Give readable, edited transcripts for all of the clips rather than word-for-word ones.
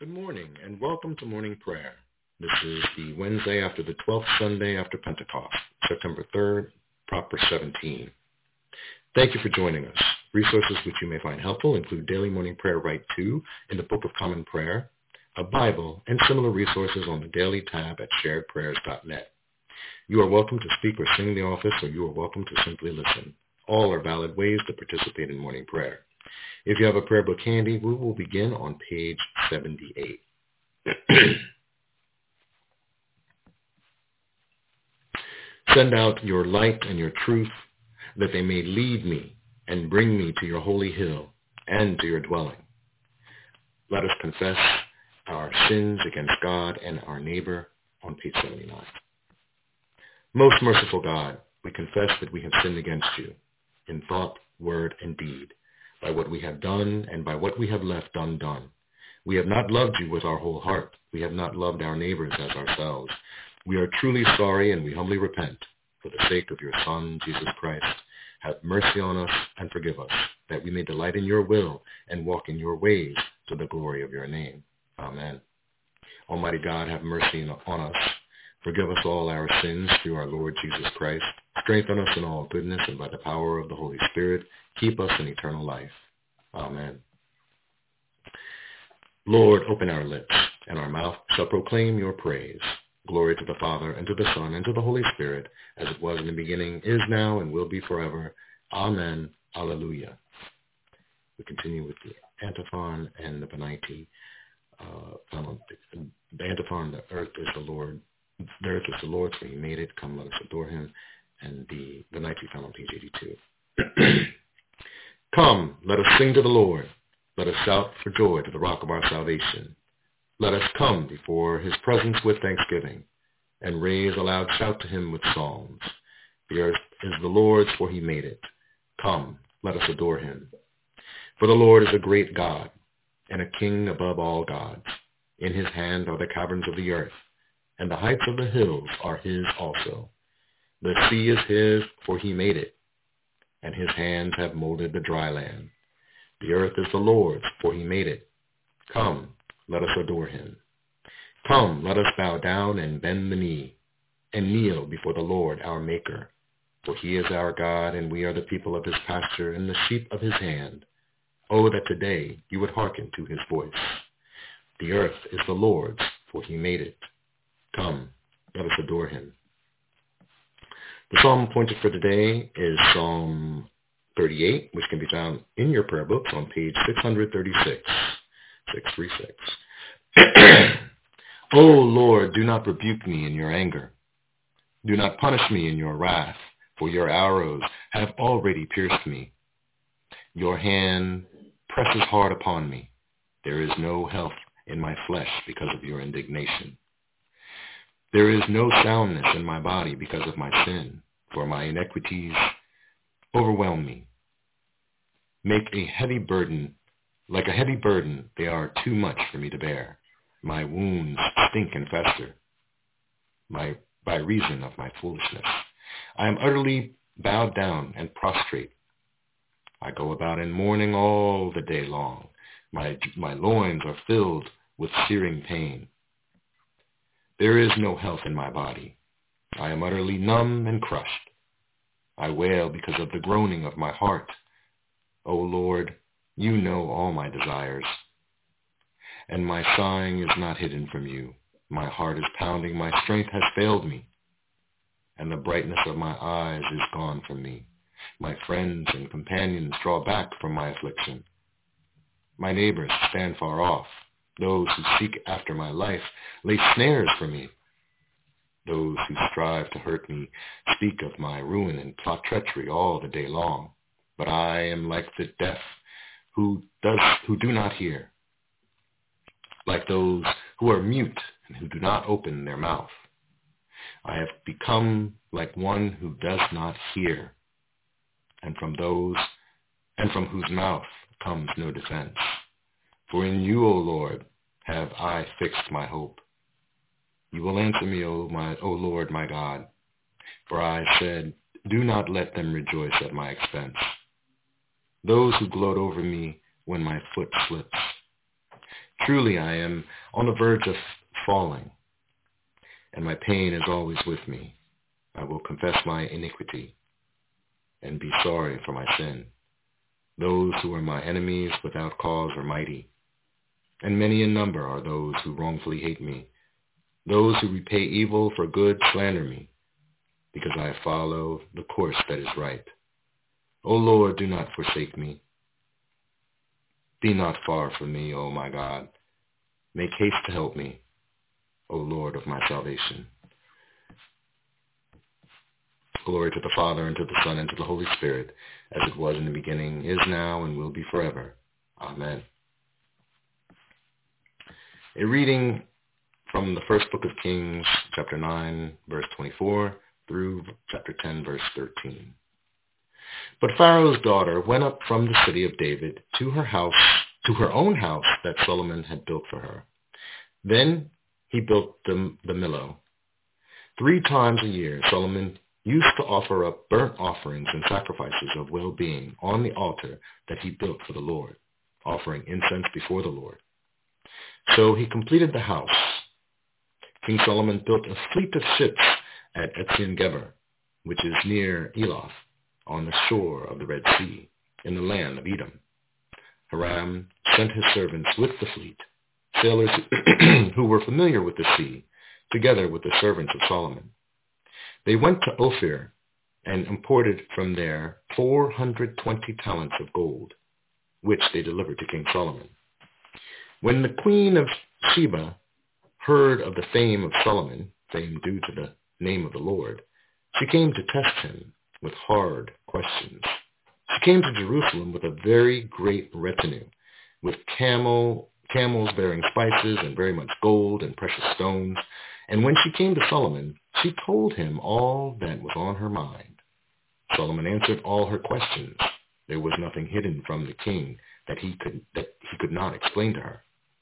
Good morning and welcome to morning prayer. This is the Wednesday after the 12th Sunday after Pentecost, September 3rd, proper 17. Thank you for joining us. Resources which you may find helpful include Daily Morning Prayer Rite 2 in the Book of Common Prayer, a Bible, and similar resources on the Daily tab at sharedprayers.net. You are welcome to speak or sing in the office, or you are welcome to simply listen. All are valid ways to participate in morning prayer. If you have a prayer book handy, we will begin on page 78. Send out your light and your truth, that they may lead me and bring me to your holy hill and to your dwelling. Let us confess our sins against God and our neighbor on page 79. Most merciful God, we confess that we have sinned against you in thought, word, and deed, by what we have done and by what we have left undone. We have not loved you with our whole heart. We have not loved our neighbors as ourselves. We are truly sorry and we humbly repent. For the sake of your Son, Jesus Christ, have mercy on us and forgive us, that we may delight in your will and walk in your ways to the glory of your name. Amen. Almighty God, have mercy on us. Forgive us all our sins through our Lord Jesus Christ. Strengthen us in all goodness, and by the power of the Holy Spirit, keep us in eternal life. Amen. Lord, open our lips, and our mouth shall proclaim your praise. Glory to the Father, and to the Son, and to the Holy Spirit, as it was in the beginning, is now, and will be forever. Amen. Alleluia. We continue with the antiphon and the Benaiti. The antiphon, the earth is the Lord. The earth is the Lord's, for he made it. Come, let us adore him. And the Benaiti found on page 82. Come, let us sing to the Lord. Let us shout for joy to the rock of our salvation. Let us come before his presence with thanksgiving, and raise a loud shout to him with psalms. The earth is the Lord's, for he made it. Come, let us adore him. For the Lord is a great God, and a king above all gods. In his hand are the caverns of the earth, and the heights of the hills are his also. The sea is his, for he made it, and his hands have molded the dry land. The earth is the Lord's, for he made it. Come, let us adore him. Come, let us bow down and bend the knee, and kneel before the Lord our Maker. For he is our God, and we are the people of his pasture, and the sheep of his hand. Oh, that today you would hearken to his voice. The earth is the Lord's, for he made it. Come, let us adore him. The psalm appointed for today is Psalm 38, which can be found in your prayer books on page 636. 636. O Lord, do not rebuke me in your anger. Do not punish me in your wrath, for your arrows have already pierced me. Your hand presses hard upon me. There is no health in my flesh because of your indignation. There is no soundness in my body because of my sin, for my iniquities overwhelm me. Like a heavy burden, they are too much for me to bear. My wounds stink and fester by reason of my foolishness. I am utterly bowed down and prostrate. I go about in mourning all the day long. My loins are filled with searing pain. There is no health in my body. I am utterly numb and crushed. I wail because of the groaning of my heart. O Lord, you know all my desires, and my sighing is not hidden from you. My heart is pounding, my strength has failed me, and the brightness of my eyes is gone from me. My friends and companions draw back from my affliction. My neighbors stand far off. Those who seek after my life lay snares for me. Those who strive to hurt me speak of my ruin and plot treachery all the day long. But I am like the deaf who do not hear, like those who are mute and who do not open their mouth. I have become like one who does not hear, and from whose mouth comes no defense. For in you, O Lord, have I fixed my hope. You will answer me, O Lord, my God. For I said, do not let them rejoice at my expense. Those who gloat over me when my foot slips. Truly I am on the verge of falling, and my pain is always with me. I will confess my iniquity and be sorry for my sin. Those who are my enemies without cause are mighty, and many in number are those who wrongfully hate me. Those who repay evil for good slander me, because I follow the course that is right. O Lord, do not forsake me. Be not far from me, O my God. Make haste to help me, O Lord of my salvation. Glory to the Father, and to the Son, and to the Holy Spirit, as it was in the beginning, is now, and will be forever. Amen. A reading from the first book of Kings, chapter 9, verse 24, through chapter 10, verse 13. But Pharaoh's daughter went up from the city of David to her own house that Solomon had built for her. Then he built the Millo. 3 times a year Solomon used to offer up burnt offerings and sacrifices of well-being on the altar that he built for the Lord, offering incense before the Lord. So he completed the house. King Solomon built a fleet of ships at Ezion-Geber, which is near Eloth, on the shore of the Red Sea, in the land of Edom. Hiram sent his servants with the fleet, sailors who were familiar with the sea, together with the servants of Solomon. They went to Ophir and imported from there 420 talents of gold, which they delivered to King Solomon. When the queen of Sheba heard of the fame of Solomon, fame due to the name of the Lord, she came to test him with hard questions. She came to Jerusalem with a very great retinue, with camels bearing spices and very much gold and precious stones. And when she came to Solomon, she told him all that was on her mind. Solomon answered all her questions. There was nothing hidden from the king that he could not explain to her.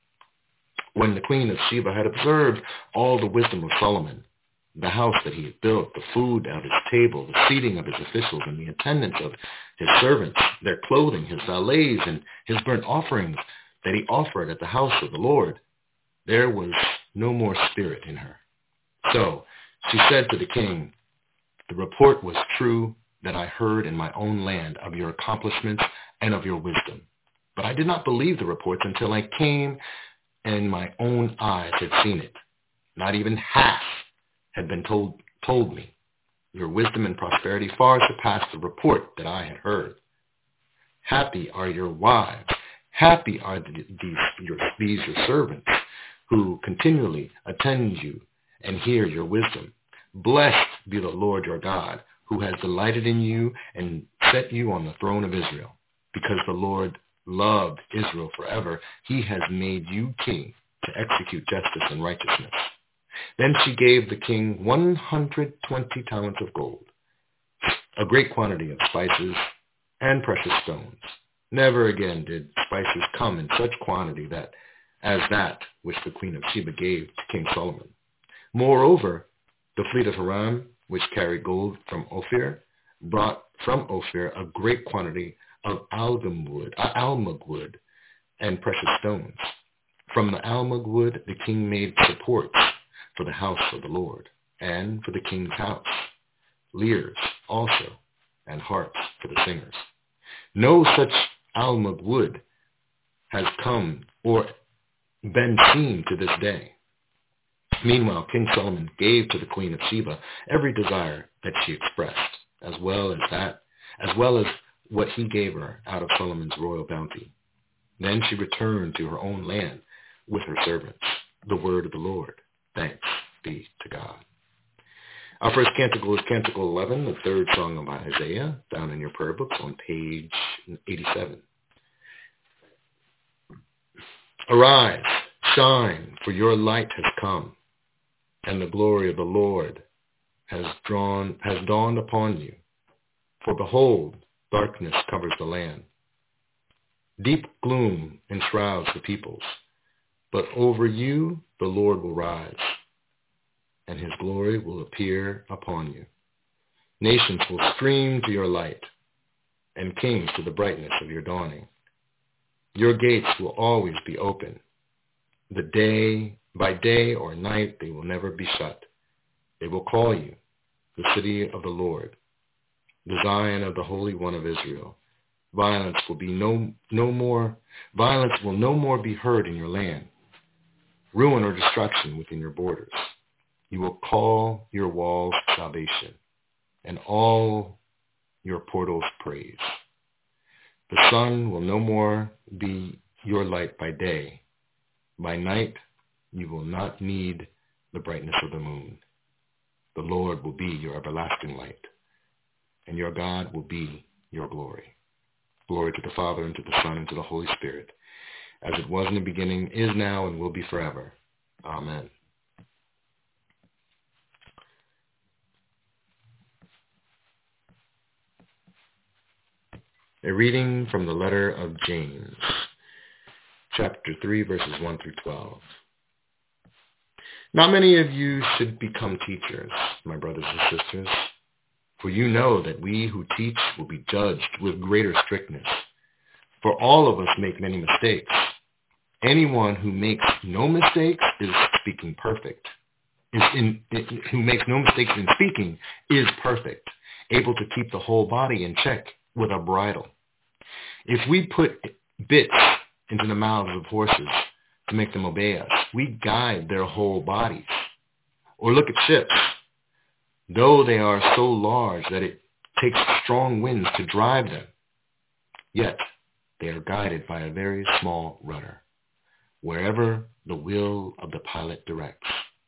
When the queen of Sheba had observed all the wisdom of Solomon, the house that he had built, the food at his table, the seating of his officials, and the attendance of his servants, their clothing, his valets, and his burnt offerings that he offered at the house of the Lord, there was no more spirit in her. So she said to the king, "The report was true that I heard in my own land of your accomplishments and of your wisdom. But I did not believe the reports until I came and my own eyes had seen it. Not even half had been told me. Your wisdom and prosperity far surpassed the report that I had heard. Happy are your wives. Happy are these your servants, who continually attend you and hear your wisdom. Blessed be the Lord your God, who has delighted in you and set you on the throne of Israel. Because the Lord loved Israel forever, he has made you king to execute justice and righteousness." Then she gave the king 120 talents of gold, a great quantity of spices and precious stones. Never again did spices come in such quantity as that which the queen of Sheba gave to King Solomon. Moreover, the fleet of Hiram, which carried gold from Ophir, brought from Ophir a great quantity of almug wood, and precious stones. From the almug wood the king made supports for the house of the Lord, and for the king's house, lyres also, and harps for the singers. No such almug wood has come or been seen to this day. Meanwhile, King Solomon gave to the queen of Sheba every desire that she expressed, as well as what he gave her out of Solomon's royal bounty. Then she returned to her own land with her servants. The word of the Lord. Thanks be to God. Our first canticle is Canticle 11, the third song of Isaiah, found in your prayer books on page 87. Arise, shine, for your light has come, and the glory of the Lord has dawned upon you. For behold, darkness covers the land. Deep gloom enshrouds the peoples. But over you the Lord will rise, and his glory will appear upon you. Nations will stream to your light, and kings to the brightness of your dawning. Your gates will always be open, By day or night, they will never be shut. They will call you, the city of the Lord, the Zion of the Holy One of Israel. Violence will no more be heard in your land, ruin or destruction within your borders. You will call your walls salvation, and all your portals praise. The sun will no more be your light by day. By night, you will not need the brightness of the moon. The Lord will be your everlasting light, and your God will be your glory. Glory to the Father, and to the Son, and to the Holy Spirit, as it was in the beginning, is now, and will be forever. Amen. A reading from the letter of James, chapter 3, verses 1 through 12. Not many of you should become teachers, my brothers and sisters, for you know that we who teach will be judged with greater strictness. For all of us make many mistakes. Anyone who makes no mistakes is speaking perfect. Who makes no mistakes in speaking is perfect, able to keep the whole body in check with a bridle. If we put bits into the mouths of horses to make them obey us, we guide their whole bodies. Or look at ships. Though they are so large that it takes strong winds to drive them, yet they are guided by a very small rudder, wherever the will of the pilot directs.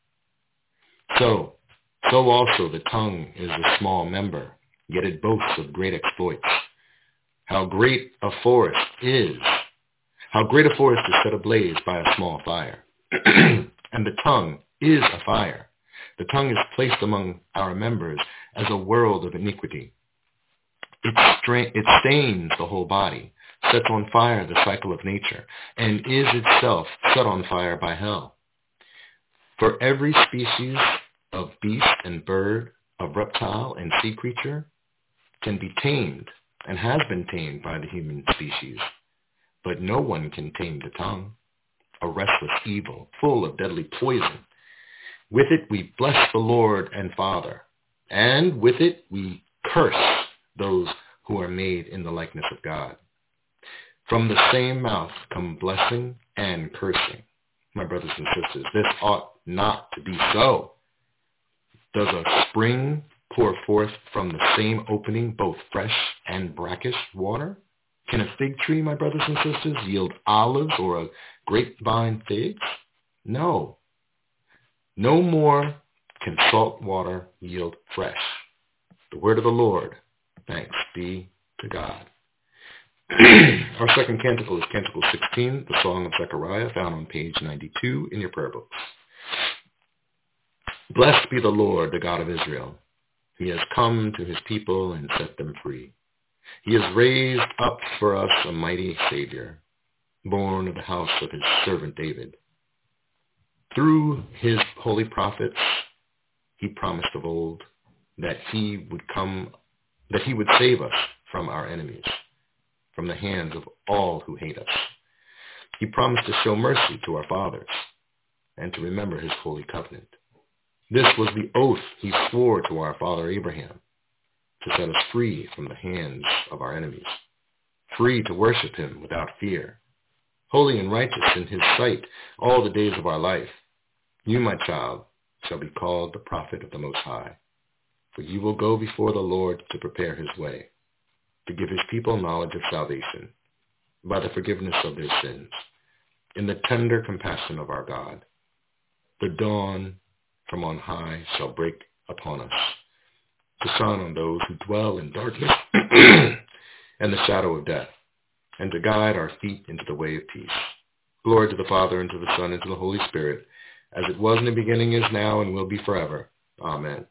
So also the tongue is a small member, yet it boasts of great exploits. How great a forest is set ablaze by a small fire. And the tongue is a fire. The tongue is placed among our members as a world of iniquity. It stains the whole body, sets on fire the cycle of nature, and is itself set on fire by hell. For every species of beast and bird, of reptile and sea creature can be tamed and has been tamed by the human species, but no one can tame the tongue, a restless evil, full of deadly poison. With it we bless the Lord and Father, and with it we curse those who are made in the likeness of God. From the same mouth come blessing and cursing. My brothers and sisters, this ought not to be so. Does a spring pour forth from the same opening both fresh and brackish water? Can a fig tree, my brothers and sisters, yield olives or a grapevine figs? No. No more can salt water yield fresh. The word of the Lord. Thanks be to God. Our second canticle is Canticle 16, the Song of Zechariah, found on page 92 in your prayer books. Blessed be the Lord, the God of Israel. He has come to his people and set them free. He has raised up for us a mighty Savior, born of the house of his servant David. Through his holy prophets, he promised of old that he would save us from our enemies, from the hands of all who hate us. He promised to show mercy to our fathers and to remember his holy covenant. This was the oath he swore to our father Abraham, to set us free from the hands of our enemies, free to worship him without fear, holy and righteous in his sight all the days of our life. You, my child, shall be called the prophet of the Most High, for you will go before the Lord to prepare his way, to give his people knowledge of salvation, by the forgiveness of their sins, in the tender compassion of our God. The dawn from on high shall break upon us, to shine on those who dwell in darkness and the shadow of death, and to guide our feet into the way of peace. Glory to the Father, and to the Son, and to the Holy Spirit, as it was in the beginning, is now, and will be forever. Amen.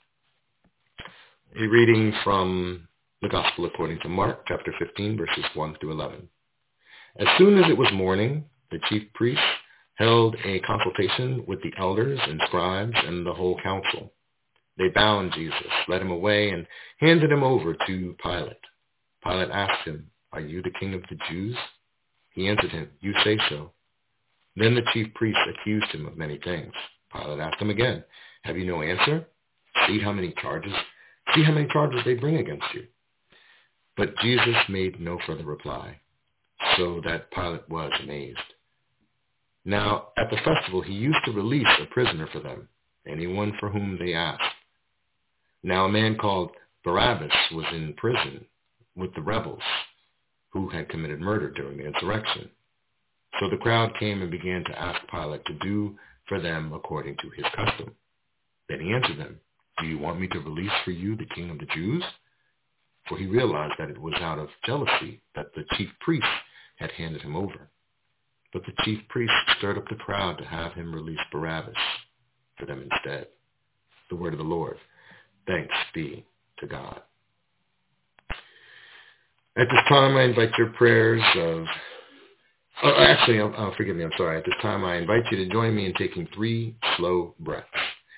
A reading from the Gospel according to Mark, chapter 15, verses 1 through 11. As soon as it was morning, the chief priests held a consultation with the elders and scribes and the whole council. They bound Jesus, led him away, and handed him over to Pilate. Pilate asked him, "Are you the king of the Jews?" He answered him, "You say so." Then the chief priests accused him of many things. Pilate asked him again, "Have you no answer? See how many charges they bring against you." But Jesus made no further reply, so that Pilate was amazed. Now, at the festival, he used to release a prisoner for them, anyone for whom they asked. Now, a man called Barabbas was in prison with the rebels who had committed murder during the insurrection. So the crowd came and began to ask Pilate to do for them according to his custom. Then he answered them, "Do you want me to release for you the king of the Jews?" For he realized that it was out of jealousy that the chief priests had handed him over. But the chief priests stirred up the crowd to have him release Barabbas for them instead. The word of the Lord. Thanks be to God. At this time, I invite your prayers of... forgive me, I'm sorry. At this time, I invite you to join me in taking 3 slow breaths.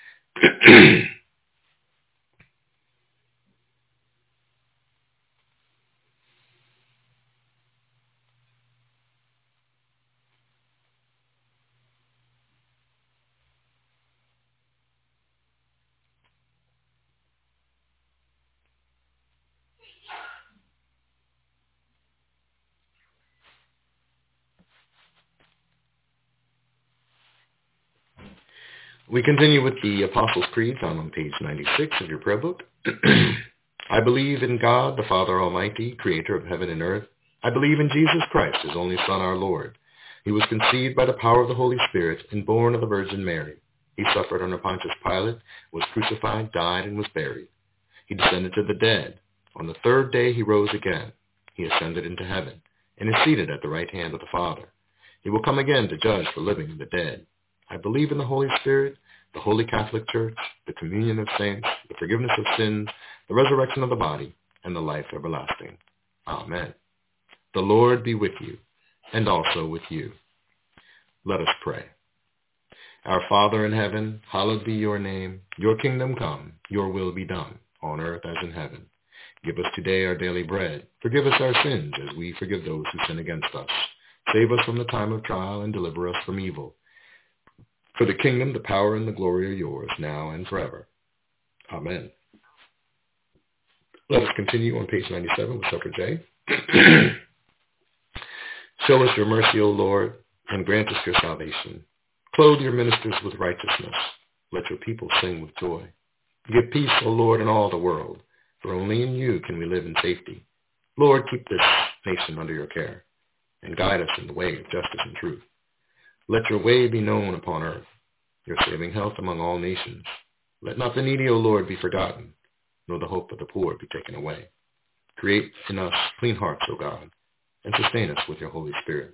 We continue with the Apostles' Creed found on page 96 of your prayer book. I believe in God, the Father Almighty, creator of heaven and earth. I believe in Jesus Christ, his only Son, our Lord. He was conceived by the power of the Holy Spirit and born of the Virgin Mary. He suffered under Pontius Pilate, was crucified, died, and was buried. He descended to the dead. On the 3rd day he rose again. He ascended into heaven and is seated at the right hand of the Father. He will come again to judge the living and the dead. I believe in the Holy Spirit, the Holy Catholic Church, the communion of saints, the forgiveness of sins, the resurrection of the body, and the life everlasting. Amen. The Lord be with you, and also with you. Let us pray. Our Father in heaven, hallowed be your name. Your kingdom come, your will be done, on earth as in heaven. Give us today our daily bread. Forgive us our sins, as we forgive those who sin against us. Save us from the time of trial, and deliver us from evil. For the kingdom, the power, and the glory are yours, now and forever. Amen. Let us continue on page 97 with Supper J. Show us your mercy, O Lord, and grant us your salvation. Clothe your ministers with righteousness. Let your people sing with joy. Give peace, O Lord, in all the world, for only in you can we live in safety. Lord, keep this nation under your care, and guide us in the way of justice and truth. Let your way be known upon earth, your saving health among all nations. Let not the needy, O Lord, be forgotten, nor the hope of the poor be taken away. Create in us clean hearts, O God, and sustain us with your Holy Spirit.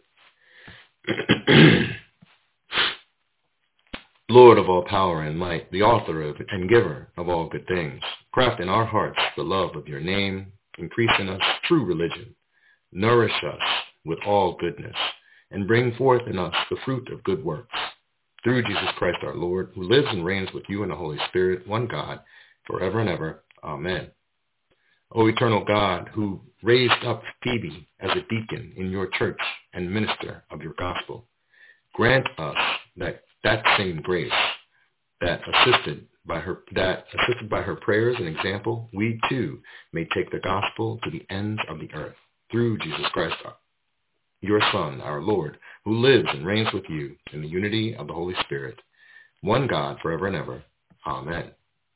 Lord of all power and might, the author of and giver of all good things, craft in our hearts the love of your name, increase in us true religion, nourish us with all goodness, and bring forth in us the fruit of good works. Through Jesus Christ our Lord, who lives and reigns with you in the Holy Spirit, one God, forever and ever. Amen. O eternal God, who raised up Phoebe as a deacon in your church and minister of your gospel, grant us that same grace that assisted by her prayers and example, we too may take the gospel to the ends of the earth. Through Jesus Christ, your Son, our Lord, who lives and reigns with you in the unity of the Holy Spirit, one God, forever and ever. Amen.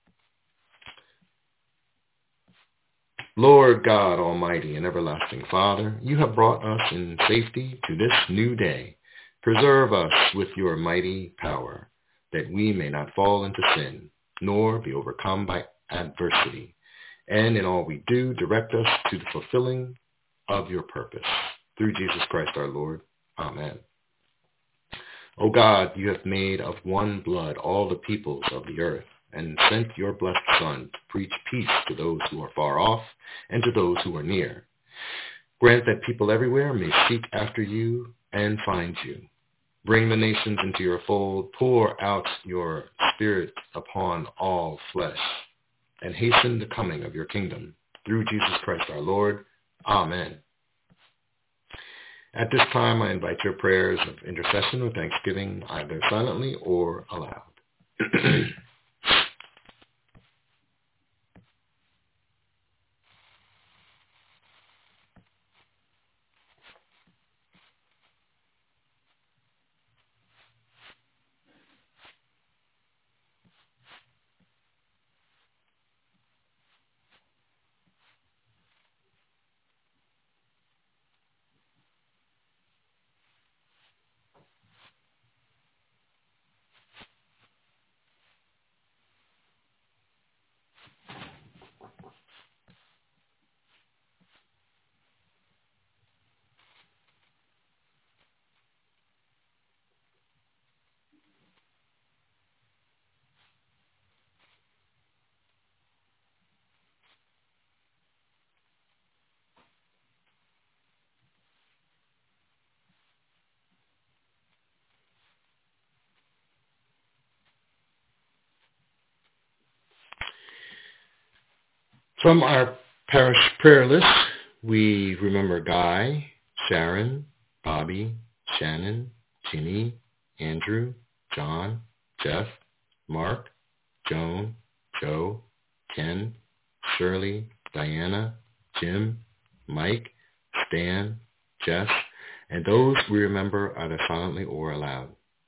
Lord God Almighty and everlasting Father, you have brought us in safety to this new day. Preserve us with your mighty power, that we may not fall into sin, nor be overcome by adversity. And in all we do, direct us to the fulfilling of your purpose. Through Jesus Christ our Lord. Amen. O God, you have made of one blood all the peoples of the earth, and sent your blessed Son to preach peace to those who are far off and to those who are near. Grant that people everywhere may seek after you and find you. Bring the nations into your fold, pour out your Spirit upon all flesh, and hasten the coming of your kingdom. Through Jesus Christ our Lord. Amen. At this time, I invite your prayers of intercession or thanksgiving, either silently or aloud. From our parish prayer list, we remember Guy, Sharon, Bobby, Shannon, Ginny, Andrew, John, Jeff, Mark, Joan, Joe, Ken, Shirley, Diana, Jim, Mike, Stan, Jess, and those we remember either silently or aloud.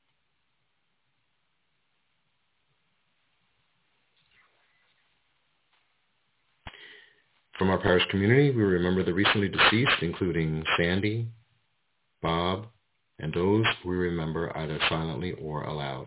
From our parish community, we remember the recently deceased, including Sandy, Bob, and those we remember either silently or aloud.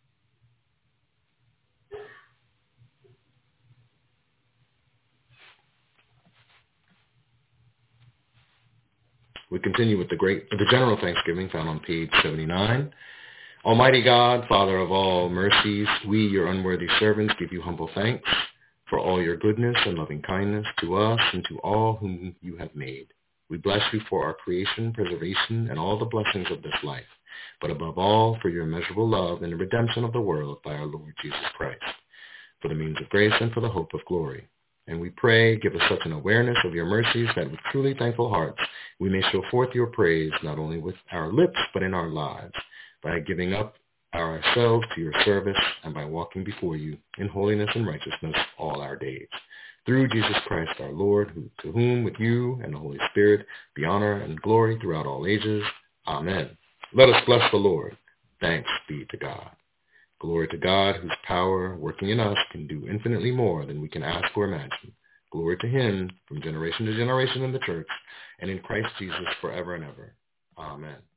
We continue with the general thanksgiving found on page 79. Almighty God, Father of all mercies, we, your unworthy servants, give you humble thanks for all your goodness and loving kindness to us and to all whom you have made. We bless you for our creation, preservation, and all the blessings of this life, but above all for your immeasurable love and the redemption of the world by our Lord Jesus Christ, for the means of grace and for the hope of glory. And we pray, give us such an awareness of your mercies that with truly thankful hearts we may show forth your praise not only with our lips but in our lives, by giving up ourselves to your service and by walking before you in holiness and righteousness all our days. Through Jesus Christ our Lord, to whom with you and the Holy Spirit be honor and glory throughout all ages. Amen. Let us bless the Lord. Thanks be to God. Glory to God, whose power working in us can do infinitely more than we can ask or imagine. Glory to him from generation to generation in the church and in Christ Jesus forever and ever. Amen.